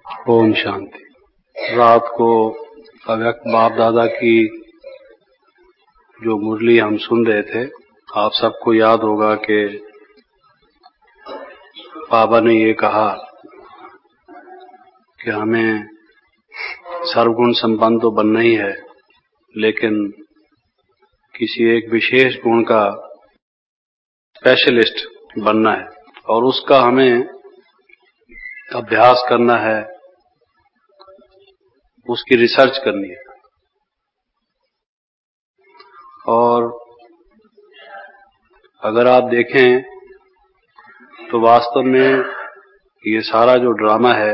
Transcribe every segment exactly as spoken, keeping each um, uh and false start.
ओम शांति। रात को अव्यक्त बाप दादा की जो मुरली हम सुन रहे थे, आप सबको याद होगा कि बाबा ने ये कहा कि हमें सर्वगुण संपन्न तो बनना ही है, लेकिन किसी एक विशेष गुण का स्पेशलिस्ट बनना है और उसका हमें अभ्यास करना है, उसकी रिसर्च करनी है। और अगर आप देखें तो वास्तव में ये सारा जो ड्रामा है,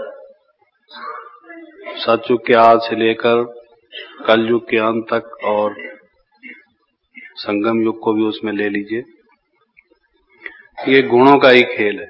सतयुग के आदि से लेकर कलयुग के अंत तक और संगम युग को भी उसमें ले लीजिए, ये गुणों का ही खेल है,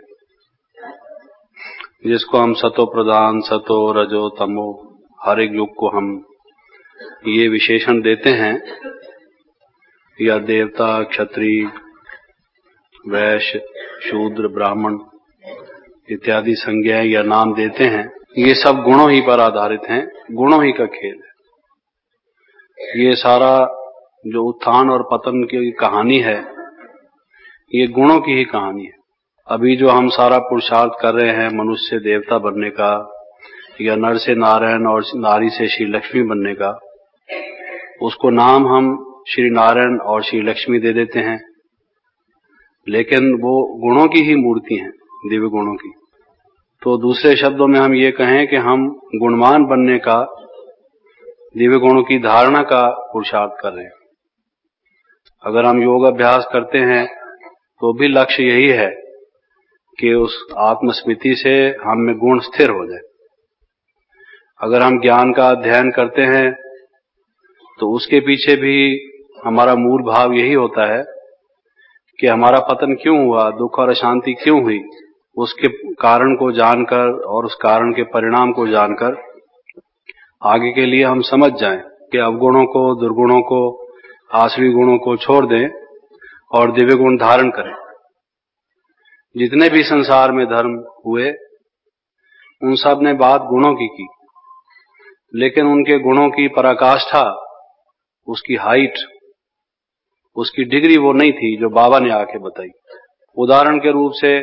जिसको हम सतो प्रधान, सतो रजो तमो, हर एक युग को हम ये विशेषण देते हैं, या देवता, क्षत्रिय, वैश्य, शूद्र, ब्राह्मण इत्यादि संज्ञाएं या नाम देते हैं। ये सब गुणों ही पर आधारित हैं, गुणों ही का खेल है। ये सारा जो उत्थान और पतन की कहानी है, ये गुणों की ही कहानी है। अभी जो हम सारा पुरुषार्थ कर रहे हैं मनुष्य से देवता बनने का, या नर से नारायण और नारी से श्री लक्ष्मी बनने का, उसको नाम हम श्री नारायण और श्री लक्ष्मी दे देते हैं, लेकिन वो गुणों की ही मूर्ति हैं, दिव्य गुणों की। तो दूसरे शब्दों में हम ये कहें कि हम गुणवान बनने का, दिव्य गुणों की धारणा का पुरुषार्थ कर रहे हैं। अगर हम योग अभ्यास करते हैं तो भी लक्ष्य यही है कि उस आत्मस्मृति से हम में गुण स्थिर हो जाए। अगर हम ज्ञान का अध्ययन करते हैं तो उसके पीछे भी हमारा मूल भाव यही होता है कि हमारा पतन क्यों हुआ, दुख और अशांति क्यों हुई, उसके कारण को जानकर और उस कारण के परिणाम को जानकर आगे के लिए हम समझ जाएं कि अवगुणों को, दुर्गुणों को, आसुरी गुणों को छोड़ दें और दिव्य गुण धारण करें। जितने भी संसार में धर्म हुए, उन सब ने बात गुणों की की, लेकिन उनके गुणों की पराकाष्ठा, उसकी हाइट, उसकी डिग्री वो नहीं थी जो बाबा ने आके बताई। उदाहरण के रूप से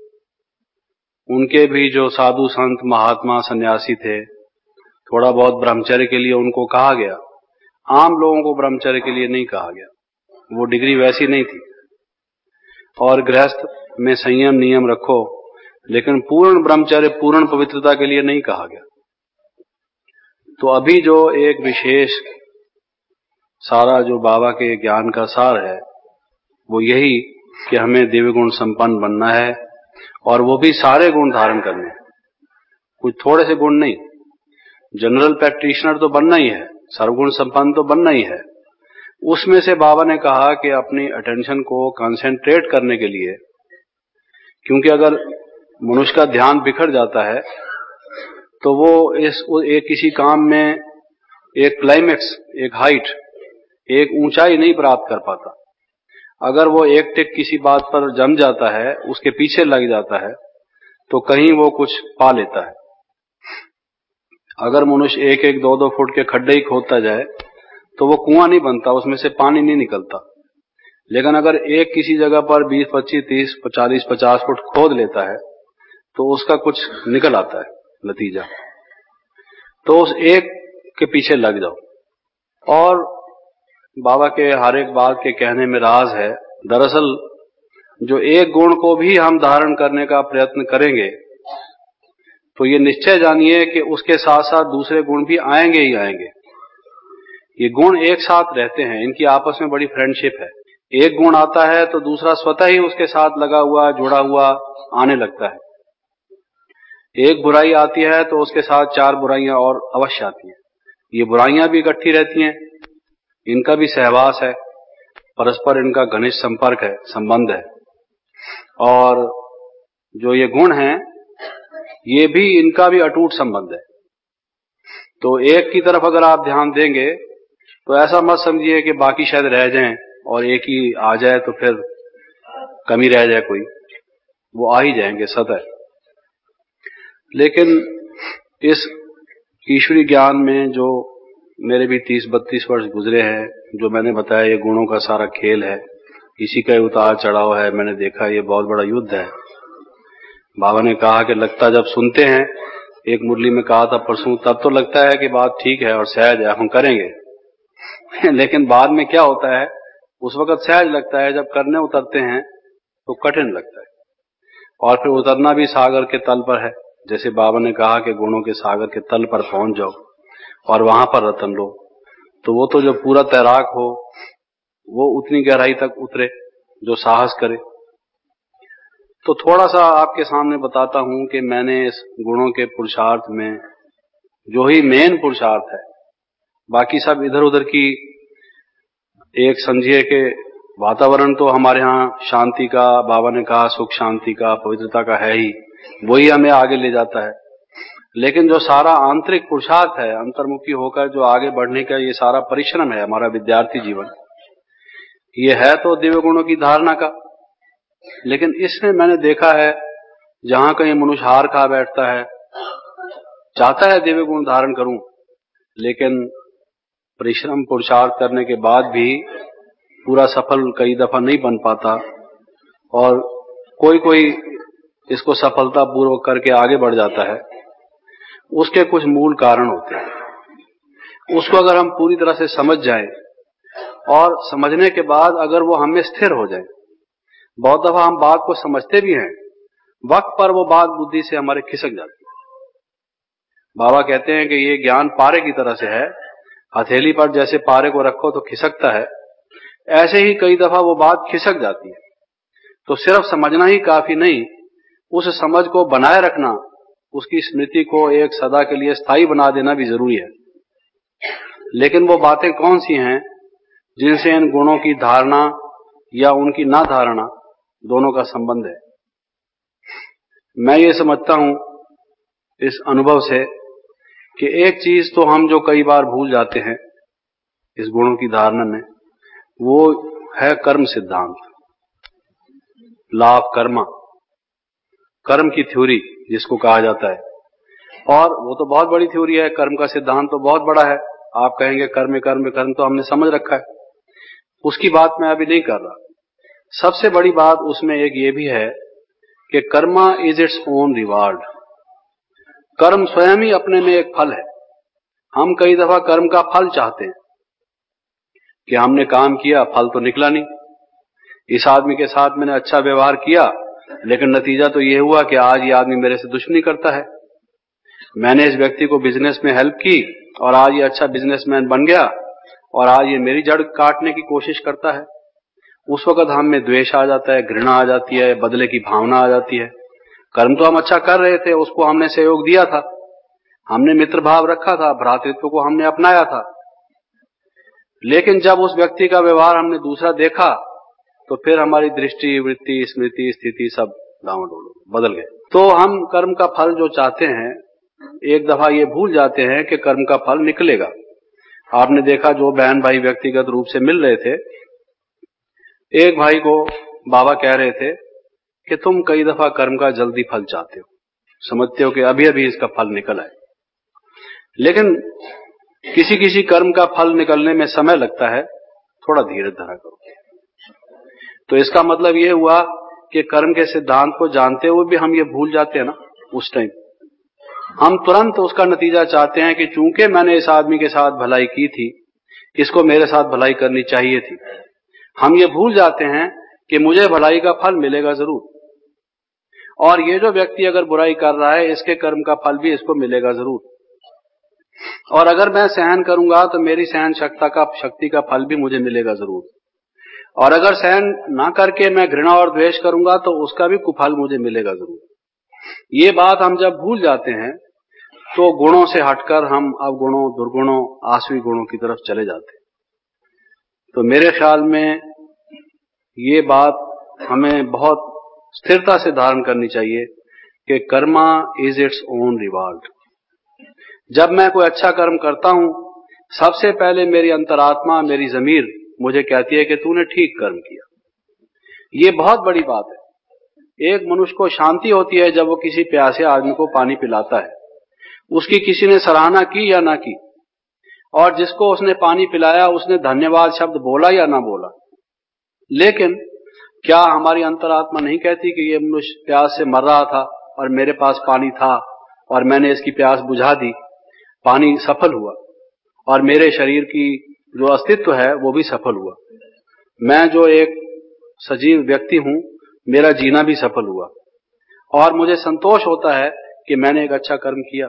उनके भी जो साधु संत महात्मा सन्यासी थे, थोड़ा बहुत ब्रह्मचर्य के लिए उनको कहा गया, आम लोगों को ब्रह्मचर्य के लिए नहीं कहा गया, वो डिग्री वैसी नहीं थी। और गृहस्थ में संयम नियम रखो, लेकिन पूर्ण ब्रह्मचर्य, पूर्ण पवित्रता के लिए नहीं कहा गया। तो अभी जो एक विशेष सारा जो बाबा के ज्ञान का सार है, वो यही कि हमें दिव्य गुण संपन्न बनना है, और वो भी सारे गुण धारण करने हैं, कुछ थोड़े से गुण नहीं। जनरल प्रैक्टिशनर तो बनना ही है, सर्वगुण संपन्न तो बनना ही है। उसमें से बाबा ने कहा कि अपनी अटेंशन को कंसंट्रेट करने के लिए, क्योंकि अगर मनुष्य का ध्यान बिखर जाता है तो वो इस एक किसी काम में एक क्लाइमेक्स, एक हाइट, एक ऊंचाई नहीं प्राप्त कर पाता। अगर वो एक टिक किसी बात पर जम जाता है, उसके पीछे लग जाता है, तो कहीं वो कुछ पा लेता है। अगर मनुष्य एक एक दो दो फुट के खड्डे ही खोदता जाए तो वो कुआं नहीं बनता, उसमें से पानी नहीं निकलता। लेकिन अगर एक किसी जगह पर बीस पच्चीस तीस चालीस पचास फुट खोद लेता है तो उसका कुछ निकल आता है नतीजा। तो उस एक के पीछे लग जाओ। और बाबा के हर एक बात के कहने में राज है। दरअसल जो एक गुण को भी हम धारण करने का प्रयत्न करेंगे तो ये निश्चय जानिए कि उसके साथ साथ दूसरे गुण भी आएंगे ही आएंगे। ये गुण एक साथ रहते हैं, इनकी आपस में बड़ी फ्रेंडशिप है। एक गुण आता है तो दूसरा स्वतः ही उसके साथ लगा हुआ, जुड़ा हुआ आने लगता है। एक बुराई आती है तो उसके साथ चार बुराइयां और अवश्य आती हैं। ये बुराइयां भी इकट्ठी रहती हैं, इनका भी सहवास है, परस्पर इनका घनिष्ठ संपर्क है, संबंध है। और जो ये गुण हैं, ये भी, इनका भी अटूट संबंध है। तो एक की तरफ अगर आप ध्यान देंगे तो ऐसा मत समझिए कि बाकी शायद रह जाएं और एक ही आ जाए तो फिर कमी रह जाए कोई, वो आ ही जाएंगे सदैव। लेकिन इस ईश्वरी ज्ञान में जो मेरे भी तीस बत्तीस वर्ष गुजरे हैं, जो मैंने बताया ये गुणों का सारा खेल है, इसी का उतार चढ़ाव है। मैंने देखा ये बहुत बड़ा युद्ध है। बाबा ने कहा कि लगता जब सुनते हैं, एक मुरली में कहा था परसों, तब तो लगता है कि बात ठीक है और सहज है, हम करेंगे लेकिन बाद में क्या होता है, उस वक्त सहज लगता है, जब करने उतरते हैं तो कठिन लगता है। और फिर उतरना भी सागर के तल पर है। जैसे बाबा ने कहा कि गुणों के सागर के तल पर पहुंच जाओ और वहां पर रतन लो, तो वो तो जो पूरा तैराक हो वो उतनी गहराई तक उतरे जो साहस करे। तो थोड़ा सा आपके सामने बताता हूं कि मैंने इस गुणों के पुरुषार्थ में जो ही मेन पुरुषार्थ है, बाकी सब इधर उधर की, एक समझिए कि वातावरण तो हमारे यहाँ शांति का, बाबा ने कहा सुख शांति का, पवित्रता का है ही, वही हमें आगे ले जाता है। लेकिन जो सारा आंतरिक पुरुषार्थ है, अंतर्मुखी होकर जो आगे बढ़ने का ये सारा परिश्रम है, हमारा विद्यार्थी जीवन, ये है तो दिव्य गुणों की धारणा का। लेकिन इसमें मैंने देखा है, जहां कहीं मनुष्य हार खा बैठता है, चाहता है दिव्य गुण धारण करूं, लेकिन परिश्रम पुरुषार्थ करने के बाद भी पूरा सफल कई दफा नहीं बन पाता, और कोई कोई इसको सफलता पूर्वक करके आगे बढ़ जाता है। उसके कुछ मूल कारण होते हैं। उसको अगर हम पूरी तरह से समझ जाएं और समझने के बाद अगर वो हमें स्थिर हो जाए, बहुत दफा हम बात को समझते भी हैं, वक्त पर वो बात बुद्धि से हमारे खिसक जाती है। बाबा कहते हैं कि ये ज्ञान पारे की तरह से है, हथेली पर जैसे पारे को रखो तो खिसकता है, ऐसे ही कई दफा वो बात खिसक जाती है। तो सिर्फ समझना ही काफी नहीं, उस समझ को बनाए रखना, उसकी स्मृति को एक सदा के लिए स्थायी बना देना भी जरूरी है। लेकिन वो बातें कौन सी हैं जिनसे इन गुणों की धारणा या उनकी ना धारणा दोनों का संबंध है? मैं ये समझता हूं इस अनुभव से कि एक चीज तो हम जो कई बार भूल जाते हैं इस गुणों की धारणा में, वो है कर्म सिद्धांत, लॉ ऑफ कर्मा, कर्म की थ्योरी जिसको कहा जाता है। और वो तो बहुत बड़ी थ्योरी है, कर्म का सिद्धांत तो बहुत बड़ा है। आप कहेंगे कर्म कर्म कर्म तो हमने समझ रखा है, उसकी बात मैं अभी नहीं कर रहा। सबसे बड़ी बात उसमें एक ये भी है कि karma is its own reward. कर्म स्वयं ही अपने में एक फल है। हम कई दफा कर्म का फल चाहते हैं कि हमने काम किया, फल तो निकला नहीं। इस आदमी के साथ मैंने अच्छा व्यवहार किया, लेकिन नतीजा तो ये हुआ कि आज ये आदमी मेरे से दुश्मनी करता है। मैंने इस व्यक्ति को बिजनेस में हेल्प की और आज ये अच्छा बिजनेसमैन बन गया और आज ये मेरी जड़ काटने की कोशिश करता है। उस वक्त हम में द्वेष आ जाता है, घृणा आ जाती है, बदले की भावना आ जाती है। कर्म तो हम अच्छा कर रहे थे, उसको हमने सहयोग दिया था, हमने मित्र भाव रखा था, भ्रातृत्व को हमने अपनाया था, लेकिन जब उस व्यक्ति का व्यवहार हमने दूसरा देखा तो फिर हमारी दृष्टि, वृत्ति, स्मृति, स्थिति सब डामाडोल बदल गए। तो हम कर्म का फल जो चाहते हैं, एक दफा ये भूल जाते हैं कि कर्म का फल निकलेगा। आपने देखा जो बहन भाई व्यक्तिगत रूप से मिल रहे थे, एक भाई को बाबा कह रहे थे कि तुम कई दफा कर्म का जल्दी फल चाहते हो, समझते हो कि अभी अभी इसका फल निकल आए, लेकिन किसी किसी कर्म का फल निकलने में समय लगता है, थोड़ा धीरज धरा करो। तो इसका मतलब यह हुआ कि कर्म के सिद्धांत को जानते हुए भी हम ये भूल जाते हैं ना, उस टाइम हम तुरंत उसका नतीजा चाहते हैं कि चूंकि मैंने इस आदमी के साथ भलाई की थी, इसको मेरे साथ भलाई करनी चाहिए थी। हम ये भूल जाते हैं कि मुझे भलाई का फल मिलेगा जरूर, और ये जो व्यक्ति अगर बुराई कर रहा है, इसके कर्म का फल भी इसको मिलेगा जरूर। और अगर मैं सहन करूंगा तो मेरी सहन शक्ति का शक्ति का फल भी मुझे मिलेगा जरूर, और अगर सहन ना करके मैं घृणा और द्वेष करूंगा तो उसका भी कुफल मुझे मिलेगा जरूर। ये बात हम जब भूल जाते हैं तो गुणों से हटकर हम अवगुणों, दुर्गुणों, आसवी गुणों की तरफ चले जाते हैं। तो मेरे ख्याल में ये बात हमें बहुत स्थिरता से धारण करनी चाहिए कि karma is its own reward. जब मैं कोई अच्छा कर्म करता हूं, सबसे पहले मेरी अंतरात्मा, मेरी जमीर मुझे कहती है कि तूने ठीक कर्म किया। ये बहुत बड़ी बात है। एक मनुष्य को शांति होती है जब वो किसी प्यासे आदमी को पानी पिलाता है, उसकी किसी ने सराहना की या ना की, और जिसको उसने पानी पिलाया उसने धन्यवाद शब्द बोला या ना बोला, लेकिन क्या हमारी अंतरात्मा नहीं कहती कि ये मनुष्य प्यास से मर रहा था और मेरे पास पानी था और मैंने इसकी प्यास बुझा दी, पानी सफल हुआ, और मेरे शरीर की जो अस्तित्व है वो भी सफल हुआ। मैं जो एक सजीव व्यक्ति हूं, मेरा जीना भी सफल हुआ, और मुझे संतोष होता है कि मैंने एक अच्छा कर्म किया।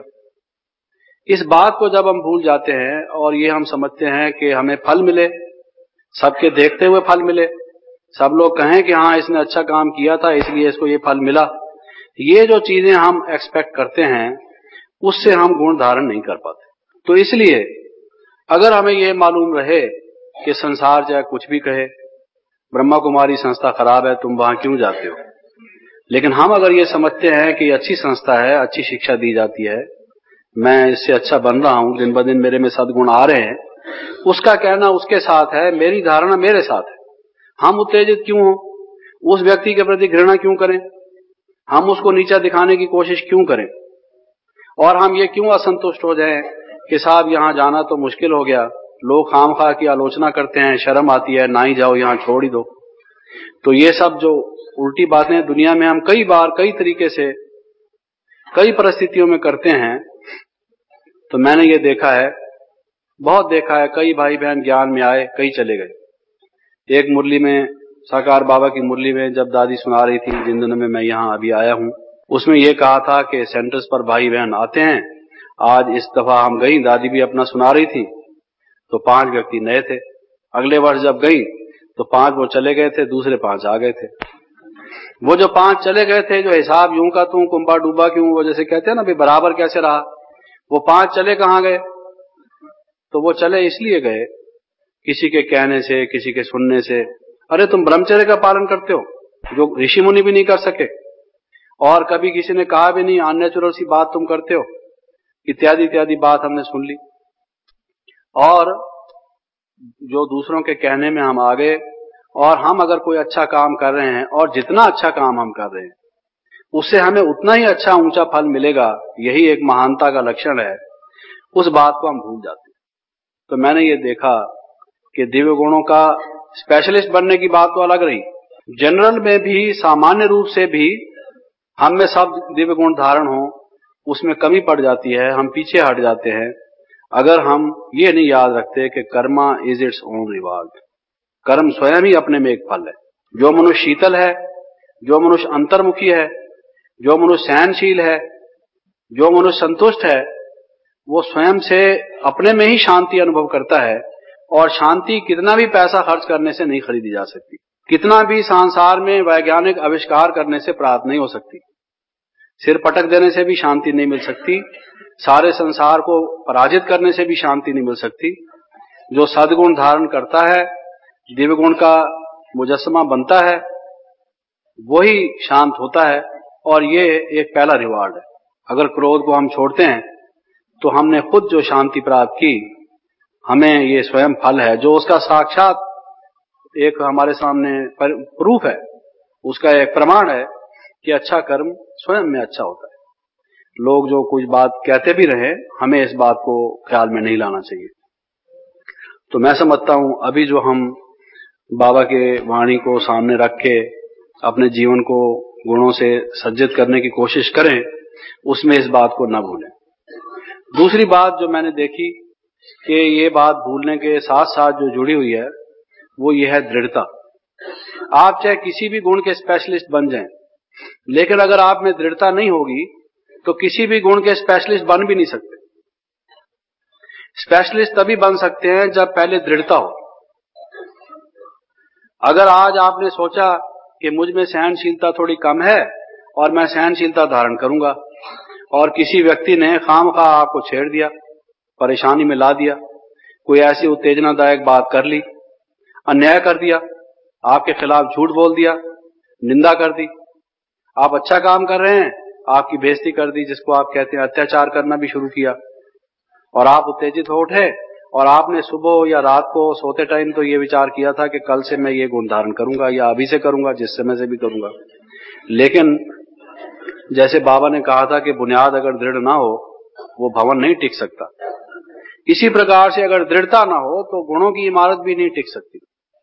इस बात को जब हम भूल जाते हैं और ये हम समझते हैं कि हमें फल मिले, सबके देखते हुए फल मिले, सब लोग कहें कि हाँ इसने अच्छा काम किया था इसलिए इसको ये फल मिला, ये जो चीजें हम एक्सपेक्ट करते हैं उससे हम गुण धारण नहीं कर पाते। तो इसलिए अगर हमें ये मालूम रहे कि संसार चाहे कुछ भी कहे, ब्रह्मा कुमारी संस्था खराब है, तुम वहां क्यों जाते हो, लेकिन हम अगर ये समझते हैं कि अच्छी संस्था है, अच्छी शिक्षा दी जाती है, मैं इससे अच्छा बन रहा हूं, दिन ब दिन मेरे में सद्गुण आ रहे हैं, उसका कहना उसके साथ है, मेरी धारणा मेरे साथ है। हम उत्तेजित क्यों हो, उस व्यक्ति के प्रति घृणा क्यों करें, हम उसको नीचा दिखाने की कोशिश क्यों करें, और हम ये क्यों असंतुष्ट हो जाएं कि साहब यहां जाना तो मुश्किल हो गया, लोग खामखा की आलोचना करते हैं, शर्म आती है, ना ही जाओ, यहां छोड़ ही दो। तो ये सब जो उल्टी बातें दुनिया में हम कई बार कई तरीके से कई परिस्थितियों में करते हैं, तो मैंने ये देखा है, बहुत देखा है, कई भाई बहन ज्ञान में आए, कई चले गए। एक मुरली में, साकार बाबा की मुरली में जब दादी सुना रही थी, जिन दिनों में मैं यहाँ अभी आया हूँ, उसमें ये कहा था कि सेंटर्स पर भाई बहन आते हैं। आज इस दफा हम गई, दादी भी अपना सुना रही थी, तो पांच व्यक्ति नए थे। अगले वर्ष जब गई तो पांच वो चले गए थे, दूसरे पांच आ गए थे। वो जो पांच चले गए थे, जो हिसाब यूं का तू कुंबा डूबा क्यों, वो जैसे कहते हैं ना भाई बराबर कैसे रहा, वो पांच चले कहां गए, तो वो चले इसलिए गए किसी के कहने से, किसी के सुनने से, अरे तुम ब्रह्मचर्य का पालन करते हो जो ऋषि मुनि भी नहीं कर सके, और कभी किसी ने कहा भी नहीं, अननेचुरल सी बात तुम करते हो, इत्यादि इत्यादि बात हमने सुन ली, और जो दूसरों के कहने में हम आ गए। और हम अगर कोई अच्छा काम कर रहे हैं, और जितना अच्छा काम हम कर रहे हैं उससे हमें उतना ही अच्छा ऊंचा फल मिलेगा, यही एक महानता का लक्षण है, उस बात को हम भूल जाते हैं। तो मैंने ये देखा कि दिव्य गुणों का स्पेशलिस्ट बनने की बात तो अलग रही, जनरल में भी, सामान्य रूप से भी हम में सब दिव्य गुण धारण हो, उसमें कमी पड़ जाती है, हम पीछे हट जाते हैं अगर हम ये नहीं याद रखते कि karma is its own reward, कर्म स्वयं ही अपने में एक फल है। जो मनुष्य शीतल है, जो मनुष्य अंतर्मुखी है, जो मनुष्य सहनशील है, जो मनुष्य संतुष्ट है, वो स्वयं से अपने में ही शांति अनुभव करता है, और शांति कितना भी पैसा खर्च करने से नहीं खरीदी जा सकती, कितना भी संसार में वैज्ञानिक आविष्कार करने से प्राप्त नहीं हो सकती, सिर पटक देने से भी शांति नहीं मिल सकती, सारे संसार को पराजित करने से भी शांति नहीं मिल सकती। जो सद्गुण धारण करता है, दिव्य गुण का मुजस्समा बनता है, वही शांत होता है, और ये एक पहला रिवार्ड है। अगर क्रोध को हम छोड़ते हैं तो हमने खुद जो शांति प्राप्त की, हमें ये स्वयं फल है, जो उसका साक्षात एक हमारे सामने प्रूफ है, उसका एक प्रमाण है कि अच्छा कर्म स्वयं में अच्छा होता है। लोग जो कुछ बात कहते भी रहे, हमें इस बात को ख्याल में नहीं लाना चाहिए। तो मैं समझता हूं अभी जो हम बाबा के वाणी को सामने रख के अपने जीवन को गुणों से सज्जित करने की कोशिश करें, उसमें इस बात को न भूलें। दूसरी बात जो मैंने देखी कि ये बात भूलने के साथ साथ जो जुड़ी हुई है, वो ये है दृढ़ता। आप चाहे किसी भी गुण के स्पेशलिस्ट बन जाएं, लेकिन अगर आप में दृढ़ता नहीं होगी तो किसी भी गुण के स्पेशलिस्ट बन भी नहीं सकते। स्पेशलिस्ट तभी बन सकते हैं जब पहले दृढ़ता हो। अगर आज आपने सोचा कि मुझ में सहनशीलता थोड़ी कम है और मैं सहनशीलता धारण करूंगा, और किसी व्यक्ति ने खामखा आपको छेड़ दिया, परेशानी में ला दिया, कोई ऐसी उत्तेजनादायक बात कर ली, अन्याय कर दिया, आपके खिलाफ झूठ बोल दिया, निंदा कर दी, आप अच्छा काम कर रहे हैं, आपकी बेइज्जती कर दी, जिसको आप कहते हैं अत्याचार करना भी शुरू किया, और आप उत्तेजित हो उठे, और आपने सुबह या रात को सोते टाइम तो ये विचार किया था कि कल से मैं ये गुण धारण करूंगा, या अभी से करूंगा, जिस समय से भी करूंगा। लेकिन जैसे बाबा ने कहा था कि बुनियाद अगर दृढ़ ना हो वो भवन नहीं टिक सकता। इसी प्रकार से अगर दृढ़ता ना हो तो गुणों की इमारत भी नहीं टिक सकती।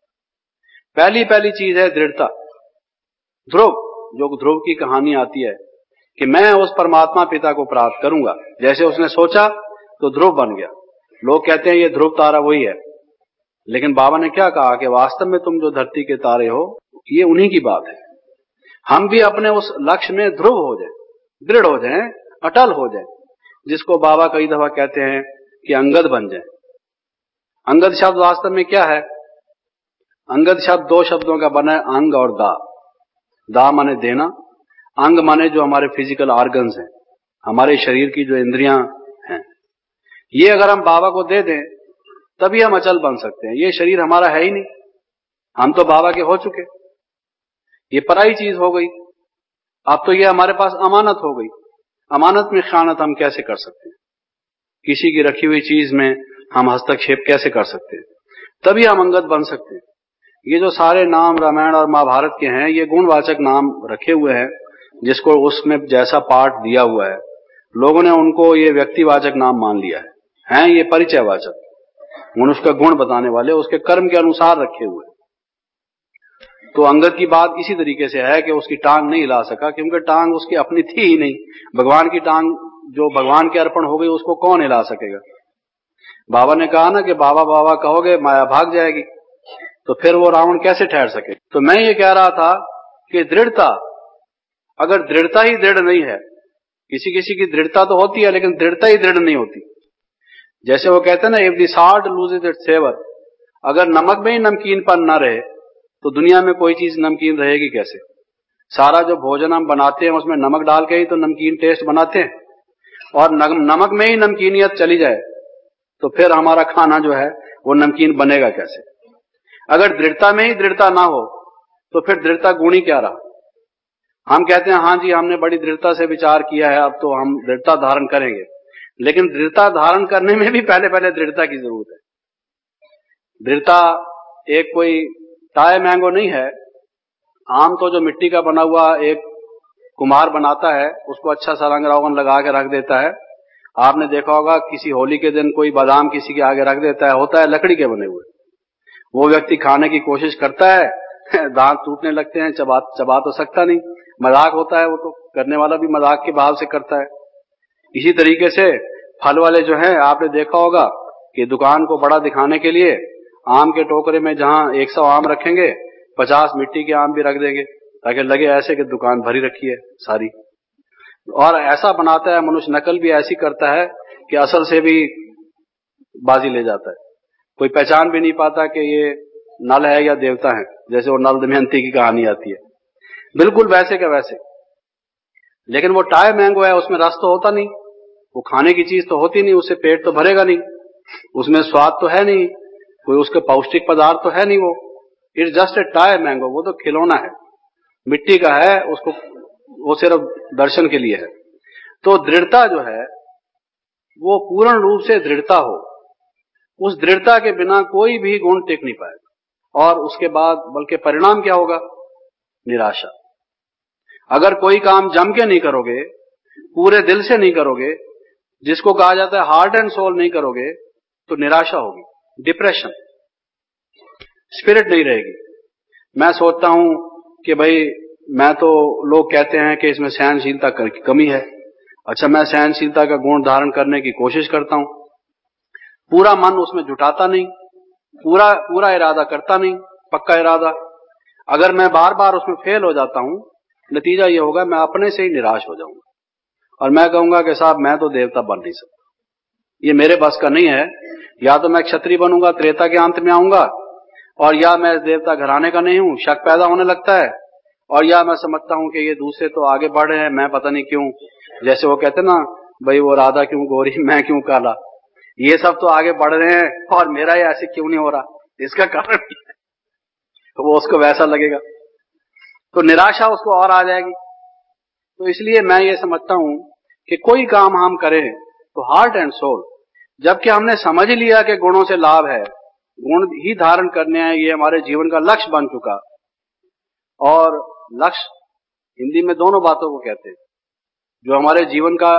पहली पहली चीज है दृढ़ता। ध्रुव, जो ध्रुव की कहानी आती है कि मैं उस परमात्मा पिता को प्राप्त करूंगा, जैसे उसने सोचा तो ध्रुव बन गया। लोग कहते हैं ये ध्रुव तारा वही है, लेकिन बाबा ने क्या कहा कि वास्तव में तुम जो धरती के तारे हो ये उन्हीं की बात है। हम भी अपने उस लक्ष्य में ध्रुव हो जाए, दृढ़ हो जाए, अटल हो जाए, जिसको बाबा कई दफा कहते हैं कि अंगद बन जाए। अंगद शब्द वास्तव में क्या है? अंगद शब्द दो शब्दों का बना है, अंग और दा। दा माने देना, अंग माने जो हमारे फिजिकल ऑर्गन्स हैं, हमारे शरीर की जो इंद्रियां हैं, ये अगर हम बाबा को दे दें तभी हम अचल बन सकते हैं। ये शरीर हमारा है ही नहीं, हम तो बाबा के हो चुके, ये पराई चीज हो गई। अब तो ये हमारे पास अमानत हो गई। अमानत में खयानत हम कैसे कर सकते हैं? किसी की रखी हुई चीज में हम हस्तक्षेप कैसे कर सकते हैं? तभी हम अंगद बन सकते हैं। ये जो सारे नाम रामायण और महाभारत के हैं, ये गुणवाचक नाम रखे हुए हैं, जिसको उसमें जैसा पाठ दिया हुआ है, लोगों ने उनको ये व्यक्तिवाचक नाम मान लिया है, हैं ये परिचयवाचक, मनुष्य का गुण बताने वाले, उसके कर्म के अनुसार रखे हुए। तो अंगद की बात इसी तरीके से है कि उसकी टांग नहीं हिला सका, क्योंकि टांग उसकी अपनी थी ही नहीं। भगवान की टांग जो भगवान के अर्पण हो गई, उसको कौन हिला सकेगा? बाबा ने कहा ना कि बाबा बाबा कहोगे माया भाग जाएगी, तो फिर वो रावण कैसे ठहर सके? तो मैं ये कह रहा था कि दृढ़ता, अगर दृढ़ता ही दृढ़ नहीं है, किसी किसी की दृढ़ता तो होती है लेकिन दृढ़ता ही दृढ़ नहीं होती। जैसे वो कहते हैं ना, if the salt loses its savour, अगर नमक में ही नमकीनपन न रहे तो दुनिया में कोई चीज नमकीन रहेगी कैसे? सारा जो भोजन हम बनाते हैं उसमें नमक डाल के ही तो नमकीन टेस्ट बनाते हैं, और नमक में ही नमकीनियत चली जाए तो फिर हमारा खाना जो है वो नमकीन बनेगा कैसे? अगर दृढ़ता में ही दृढ़ता ना हो तो फिर दृढ़ता गुण ही क्या रहा? हम कहते हैं हाँ जी हमने बड़ी दृढ़ता से विचार किया है, अब तो हम दृढ़ता धारण करेंगे, लेकिन दृढ़ता धारण करने में भी पहले पहले दृढ़ता की जरूरत है। दृढ़ता एक कोई टाई मैंगो नहीं है। आम तो जो मिट्टी का बना हुआ एक कुम्हार बनाता है, उसको अच्छा सा रंग रोगन लगा के रख देता है। आपने देखा होगा किसी होली के दिन कोई बादाम किसी के आगे रख देता है, होता है लकड़ी के बने हुए। वो व्यक्ति खाने की कोशिश करता है, दांत टूटने लगते हैं, चबा चबा तो सकता नहीं, मजाक होता है, वो तो करने वाला भी मजाक के भाव से करता है। इसी तरीके से फल वाले जो हैं, आपने देखा होगा कि दुकान को बड़ा दिखाने के लिए आम के टोकरे में जहां एक सौ आम रखेंगे, पचास मिट्टी के आम भी रख देंगे ताकि लगे ऐसे कि दुकान भरी रखी है सारी। और ऐसा बनाता है मनुष्य, नकल भी ऐसी करता है कि असल से भी बाजी ले जाता है। कोई पहचान भी नहीं पाता कि ये नल है या देवता है, जैसे वो नल दमयंती की कहानी आती है, बिल्कुल वैसे का वैसे। लेकिन वो टाई मैंगो है, उसमें रस तो होता नहीं, वो खाने की चीज तो होती नहीं, उससे पेट तो भरेगा नहीं, उसमें स्वाद तो है नहीं, कोई उसके पौष्टिक पदार्थ तो है नहीं। वो it's just a toy mango, वो तो खिलौना है, मिट्टी का है, उसको वो सिर्फ दर्शन के लिए है। तो दृढ़ता जो है वो पूर्ण रूप से दृढ़ता हो, उस दृढ़ता के बिना कोई भी गुण टिक नहीं पाएगा। और उसके बाद बल्कि परिणाम क्या होगा? निराशा। अगर कोई काम जम के नहीं करोगे, पूरे दिल से नहीं करोगे, जिसको कहा जाता है हार्ट एंड सोल नहीं करोगे, तो निराशा होगी, डिप्रेशन, स्पिरिट नहीं रहेगी। मैं सोचता हूं कि भाई मैं तो, लोग कहते हैं कि इसमें सहनशीलता की कमी है। अच्छा, मैं सहनशीलता का गुण धारण करने की कोशिश करता हूं, पूरा मन उसमें जुटाता नहीं, पूरा पूरा इरादा करता नहीं, पक्का इरादा। अगर मैं बार बार उसमें फेल हो जाता हूं, नतीजा ये होगा मैं अपने से ही निराश हो जाऊंगा और मैं कहूंगा कि साहब मैं तो देवता बन नहीं सकता, ये मेरे बस का नहीं है। या तो मैं क्षत्रिय बनूंगा, त्रेता के अंत में आऊंगा, और या मैं देवता घराने का नहीं हूं, शक पैदा होने लगता है। और या मैं समझता हूं कि ये दूसरे तो आगे बढ़ रहे हैं, मैं पता नहीं क्यों, जैसे वो कहते ना भाई वो राधा क्यों गोरी मैं क्यों काला, ये सब तो आगे बढ़ रहे हैं और मेरा ही ऐसे क्यों नहीं हो रहा, इसका कारण तो वो उसको वैसा लगेगा, तो निराशा उसको और आ जाएगी। तो इसलिए मैं ये समझता हूं कि कोई काम हम करें तो हार्ट एंड सोल, जबकि हमने समझ लिया कि गुणों से लाभ है, गुण ही धारण करने हैं, ये हमारे जीवन का लक्ष्य बन चुका। और लक्ष्य हिंदी में दोनों बातों को कहते हैं, जो हमारे जीवन का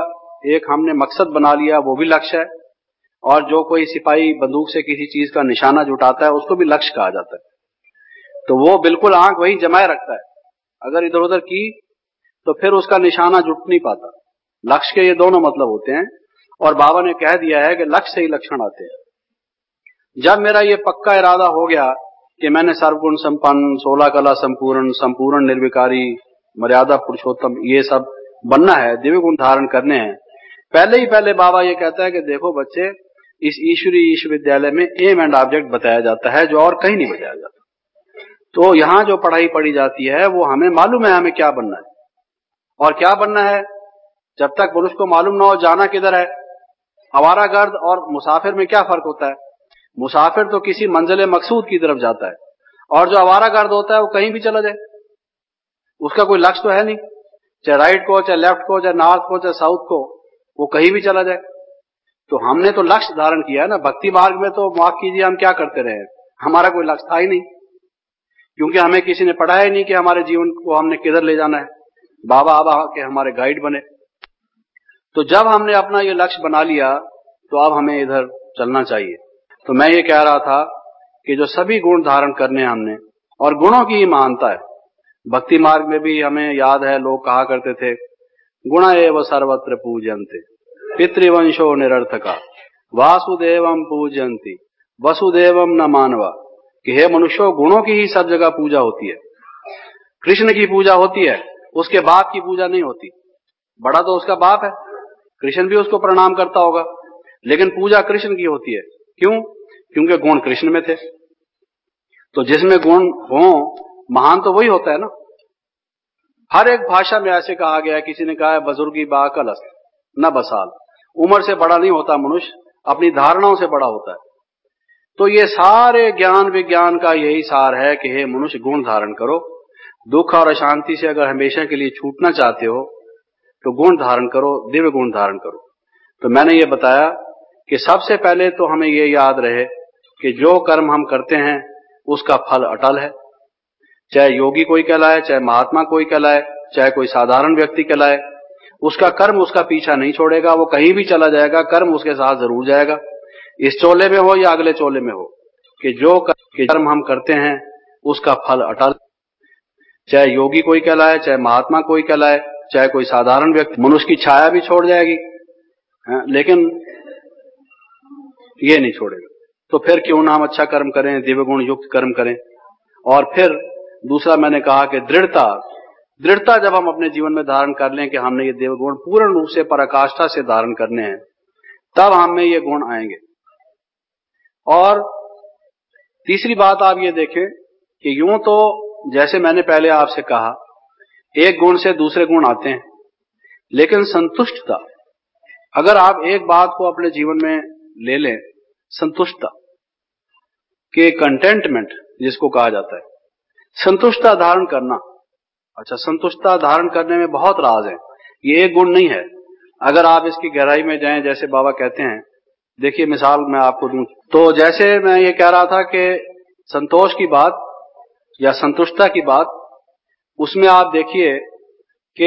एक हमने मकसद बना लिया, वो भी लक्ष्य है। और जो कोई सिपाही बंदूक से किसी चीज का निशाना जुटाता है उसको भी लक्ष्य कहा जाता है। तो वो बिल्कुल आंख वहीं जमाए रखता है, अगर इधर उधर की तो फिर उसका निशाना जुट नहीं पाता। लक्ष्य के ये दोनों मतलब होते हैं, और बाबा ने कह दिया है कि लक्ष्य से ही लक्षण आते हैं। जब मेरा ये पक्का इरादा हो गया कि मैंने सर्वगुण संपन्न, सोलह कला संपूर्ण, संपूर्ण निर्विकारी, मर्यादा पुरुषोत्तम, ये सब बनना है, दिव्य गुण धारण करने हैं, पहले ही पहले बाबा ये कहता है कि देखो बच्चे, इस ईश्वरीय विश्वविद्यालय में एम एंड ऑब्जेक्ट बताया जाता है, जो और कहीं नहीं बताया जाता। तो यहां जो पढ़ाई पढ़ी जाती है वो हमें मालूम है हमें क्या बनना है और क्या बनना है। जब तक मनुष्य को मालूम ना हो जाना किधर है, आवारागर्द और मुसाफिर में क्या फर्क होता है? मुसाफिर तो किसी मंजिल मकसूद की तरफ जाता है, और जो आवारागर्द होता है वो कहीं भी चला जाए, उसका कोई लक्ष्य तो है नहीं, चाहे राइट को, चाहे लेफ्ट को, चाहे नॉर्थ को, चाहे साउथ को, वो कहीं भी चला जाए। तो हमने तो लक्ष्य धारण किया है ना। भक्ति मार्ग में तो माफ कीजिए हम क्या करते रहे, हमारा कोई लक्ष्य था ही नहीं, क्योंकि हमें किसी ने पढ़ाया ही नहीं कि हमारे जीवन को हमने किधर ले जाना है। बाबा अब आके हमारे गाइड बने। तो जब हमने अपना ये लक्ष्य बना लिया तो अब हमें इधर चलना चाहिए। तो मैं ये कह रहा था कि जो सभी गुण धारण करने हमने, और गुणों की ही महानता है। भक्ति मार्ग में भी हमें याद है लोग कहा करते थे, गुण एव सर्वत्र पूजन्ते पितृवंशो निरर्थका वासुदेवम पूजन्ति वसुदेवम न मानवा, कि हे मनुष्यों, गुणों की ही सब जगह पूजा होती है। कृष्ण की पूजा होती है, उसके बाप की पूजा नहीं होती। बड़ा तो उसका बाप है, कृष्ण भी उसको प्रणाम करता होगा, लेकिन पूजा कृष्ण की होती है। क्यों? क्योंकि गुण कृष्ण में थे। तो जिसमें गुण हो महान तो वही होता है ना। हर एक भाषा में ऐसे कहा गया है, किसी ने कहा है बुजुर्गी बाकल न बसाल, उम्र से बड़ा नहीं होता मनुष्य, अपनी धारणाओं से बड़ा होता है। तो ये सारे ज्ञान विज्ञान का यही सार है कि हे मनुष्य, गुण धारण करो। दुख और अशांति से अगर हमेशा के लिए छूटना चाहते हो तो गुण धारण करो, दिव्य गुण धारण करो। तो मैंने ये बताया कि सबसे पहले तो हमें ये याद रहे कि जो कर्म हम करते हैं उसका फल अटल है। चाहे योगी कोई कहलाए, चाहे महात्मा कोई कहलाए, चाहे कोई साधारण व्यक्ति कहलाए, उसका कर्म उसका पीछा नहीं छोड़ेगा, वो कहीं भी चला जाएगा, कर्म उसके साथ जरूर जाएगा, इस चोले में हो या अगले चोले में हो, कि जो कर्म हम करते हैं उसका फल अटल। चाहे योगी कोई कहलाए, चाहे महात्मा कोई कहलाए, चाहे कोई साधारण व्यक्ति, मनुष्य की छाया भी छोड़ जाएगी, लेकिन ये नहीं छोड़ेगा। तो फिर क्यों ना हम अच्छा कर्म करें, दिव्य गुण युक्त कर्म करें। और फिर दूसरा मैंने कहा कि दृढ़ता, दृढ़ता जब हम अपने जीवन में धारण कर लें कि हमने ये देव गुण पूर्ण रूप से पराकाष्ठा से धारण करने हैं, तब हमें ये गुण आएंगे। और तीसरी बात आप ये देखें कि यूं तो जैसे मैंने पहले आपसे कहा, एक गुण से दूसरे गुण आते हैं, लेकिन संतुष्टता, अगर आप एक बात को अपने जीवन में ले लें, संतुष्टता के कंटेंटमेंट जिसको कहा जाता है, संतुष्टता धारण करना। अच्छा, संतुष्टता धारण करने में बहुत राज है, ये एक गुण नहीं है। अगर आप इसकी गहराई में जाएं, जैसे बाबा कहते हैं, देखिए मिसाल मैं आपको दूं, तो जैसे मैं ये कह रहा था कि संतोष की बात या संतुष्टता की बात, उसमें आप देखिए कि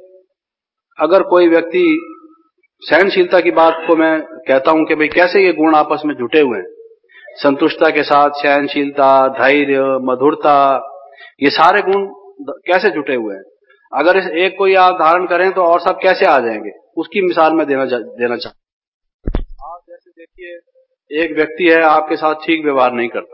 अगर कोई व्यक्ति, सहनशीलता की बात को मैं कहता हूं कि भाई कैसे ये गुण आपस में जुटे हुए हैं, संतुष्टता के साथ सहनशीलता, धैर्य, मधुरता, ये सारे गुण कैसे जुटे हुए हैं। अगर इस एक को आप धारण करें तो और सब कैसे आ जाएंगे, उसकी मिसाल मैं देना देना चाहता हूं। आप जैसे देखिए, एक व्यक्ति है आपके साथ ठीक व्यवहार नहीं करता,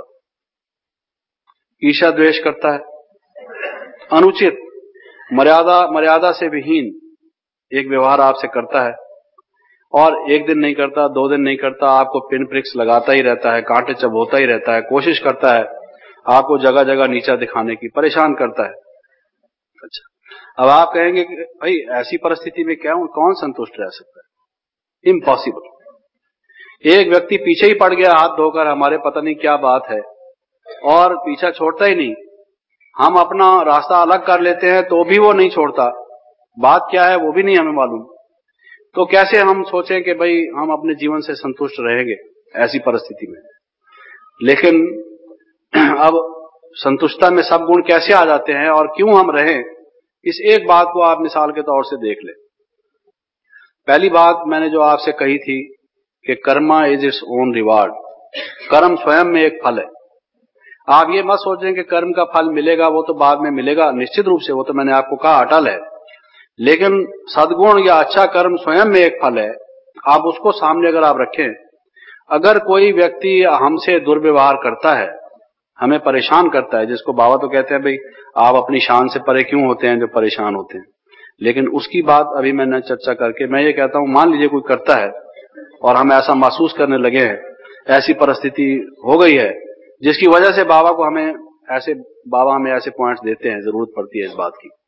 ईर्ष्या द्वेष करता है, अनुचित, मर्यादा मर्यादा से विहीन एक व्यवहार आपसे करता है, और एक दिन नहीं करता, दो दिन नहीं करता, आपको पिन प्रिक्स लगाता ही रहता है, कांटे चबोता ही रहता है, कोशिश करता है आपको जगह जगह नीचा दिखाने की, परेशान करता है। अच्छा, अब आप कहेंगे कि भाई ऐसी परिस्थिति में क्या कौन संतुष्ट रह सकता है? इम्पॉसिबल। एक व्यक्ति पीछे ही पड़ गया हाथ धोकर, हमारे पता नहीं क्या बात है, और पीछा छोड़ता ही नहीं, हम अपना रास्ता अलग कर लेते हैं तो भी वो नहीं छोड़ता, बात क्या है वो भी नहीं हमें मालूम। तो कैसे हम सोचें कि भाई हम अपने जीवन से संतुष्ट रहेंगे ऐसी परिस्थिति में। लेकिन अब संतुष्टता में सब गुण कैसे आ जाते हैं और क्यों हम रहें, इस एक बात को आप मिसाल के तौर से देख लें। पहली बात मैंने जो आपसे कही थी कि karma is its own reward, कर्म स्वयं में एक फल है। आप ये मत सोचें कि कर्म का फल मिलेगा, वो तो बाद में मिलेगा, निश्चित रूप से वो तो मैंने आपको कहा अटल है, लेकिन सद्गुण या अच्छा कर्म स्वयं में एक फल है। आप उसको सामने अगर आप रखें, अगर कोई व्यक्ति हमसे दुर्व्यवहार करता है, हमें परेशान करता है, जिसको बाबा तो कहते हैं भाई आप अपनी शान से परे क्यों होते हैं जो परेशान होते हैं, लेकिन उसकी बात अभी मैंने चर्चा करके मैं ये कहता हूं, मान लीजिए कोई करता है और हम ऐसा महसूस करने लगे हैं, ऐसी परिस्थिति हो गई है जिसकी वजह से बाबा को हमें ऐसे बाबा हमें ऐसे पॉइंट्स देते हैं, जरूरत पड़ती है इस बात की।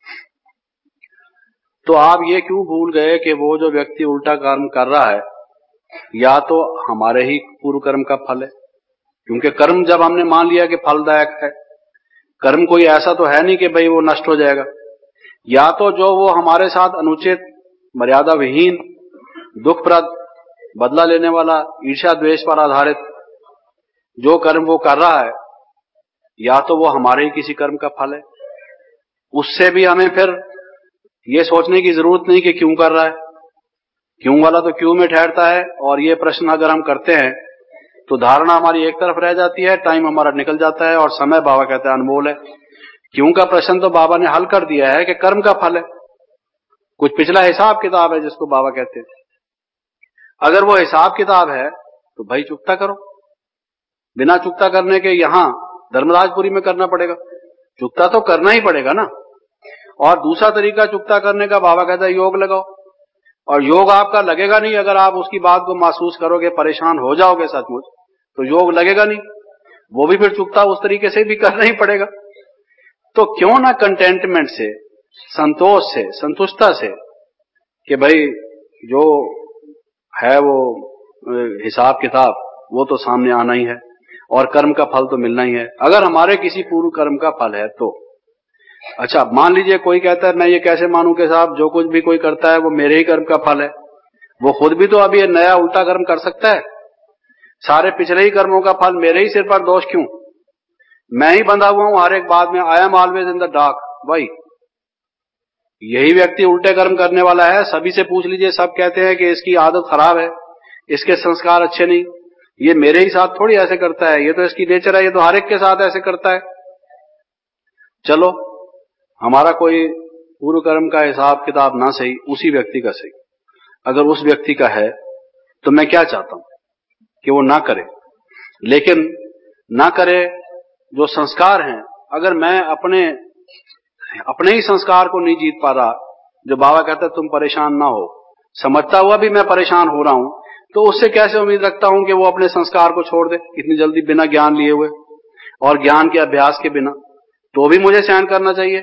तो आप ये क्यों भूल गए कि वो जो व्यक्ति उल्टा कर्म कर रहा है या तो हमारे ही पूर्व कर्म का फल है, क्योंकि कर्म जब हमने मान लिया कि फलदायक है, कर्म कोई ऐसा तो है नहीं कि भाई वो नष्ट हो जाएगा, या तो जो वो हमारे साथ अनुचित, मर्यादा विहीन, दुखप्रद, बदला लेने वाला, ईर्ष्या द्वेष पर आधारित जो कर्म वो कर रहा है, या तो वो हमारे ही किसी कर्म का फल है। उससे भी हमें फिर ये सोचने की जरूरत नहीं कि क्यों कर रहा है, क्यों वाला तो क्यों में ठहरता है। और ये प्रश्न अगर हम करते हैं तो धारणा हमारी एक तरफ रह जाती है, टाइम हमारा निकल जाता है और समय बाबा कहते हैं अनमोल है। क्यों का प्रश्न तो बाबा ने हल कर दिया है कि कर्म का फल है, कुछ पिछला हिसाब किताब है जिसको बाबा कहते हैं। अगर वो हिसाब किताब है तो भाई चुकता करो, बिना चुकता करने के यहां धर्मराजपुरी में करना पड़ेगा, चुकता तो करना ही पड़ेगा ना। और दूसरा तरीका चुकता करने का बाबा कहता है योग लगाओ, और योग आपका लगेगा नहीं अगर आप उसकी बात को महसूस करोगे, परेशान हो जाओगे सचमुच, तो योग लगेगा नहीं, वो भी फिर चुकता उस तरीके से भी करना ही पड़ेगा। तो क्यों ना कंटेंटमेंट से, संतोष से, संतुष्टता से कि भाई जो है वो हिसाब किताब वो तो सामने आना ही है और कर्म का फल तो मिलना ही है, अगर हमारे किसी पूर्व कर्म का फल है तो। अच्छा, मान लीजिए कोई कहता है मैं ये कैसे मानूं कि साहब जो कुछ भी कोई करता है वो मेरे ही कर्म का फल है, वो खुद भी तो अभी नया उल्टा कर्म कर सकता है, सारे पिछले ही कर्मों का फल मेरे ही सिर पर दोष क्यों, मैं ही बंधा हुआ हूं हर एक बात में, I am always in the dark. भाई यही व्यक्ति उल्टे कर्म करने वाला है, सभी से पूछ लीजिए, सब कहते हैं कि इसकी आदत खराब है, इसके संस्कार अच्छे नहीं, ये मेरे ही साथ थोड़ी ऐसे करता है, ये तो इसकी नेचर है, ये तो हर एक के साथ ऐसे करता है। चलो हमारा कोई पूर्व कर्म का हिसाब किताब ना सही, उसी व्यक्ति का सही, अगर उस व्यक्ति का है तो मैं क्या चाहता हूं कि वो ना करे, लेकिन ना करे जो संस्कार हैं। अगर मैं अपने अपने ही संस्कार को नहीं जीत पा रहा, जो बाबा कहता है तुम परेशान ना हो, समझता हुआ भी मैं परेशान हो रहा हूं, तो उससे कैसे उम्मीद रखता हूं कि वो अपने संस्कार को छोड़ दे इतनी जल्दी, बिना ज्ञान लिए हुए और ज्ञान के अभ्यास के बिना। तो भी मुझे सहन करना चाहिए।